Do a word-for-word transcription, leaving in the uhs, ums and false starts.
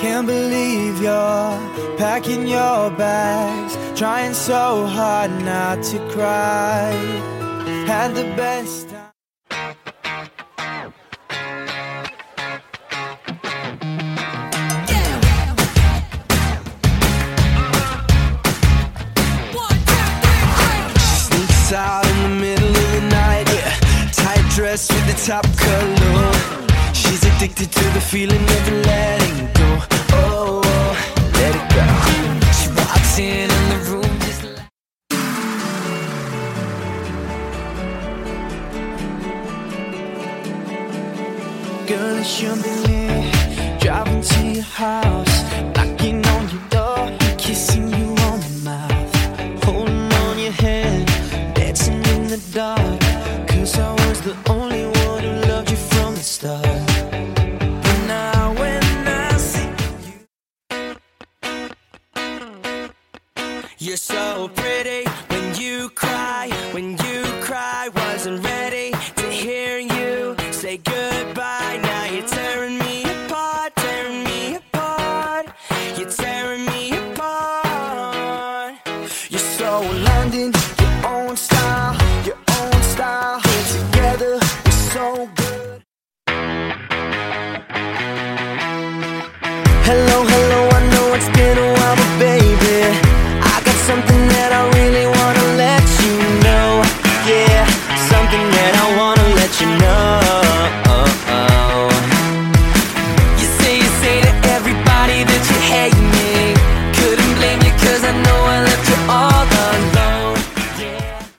Can't believe you're packing your bags, trying so hard not to cry. Had the best time. Sneaks out in the middle of the night, yeah. Tight dress with the top color. She's addicted to the feeling of letting go. Oh, oh, let it go. She walks in and the room just like girl, it shouldn't be me. Driving to your house, knocking on your door, kissing you on the mouth, holding on your hand, dancing in the dark. Cause I was the only one who loved you from the start. But now when I see you, you're so pretty. When you cry, when you cry, wasn't ready to hear you say goodbye. Now you're tearing me apart, tearing me apart. You're tearing me apart. You're so London, your own style, your own style. Here together, we're so good. Hello, hello.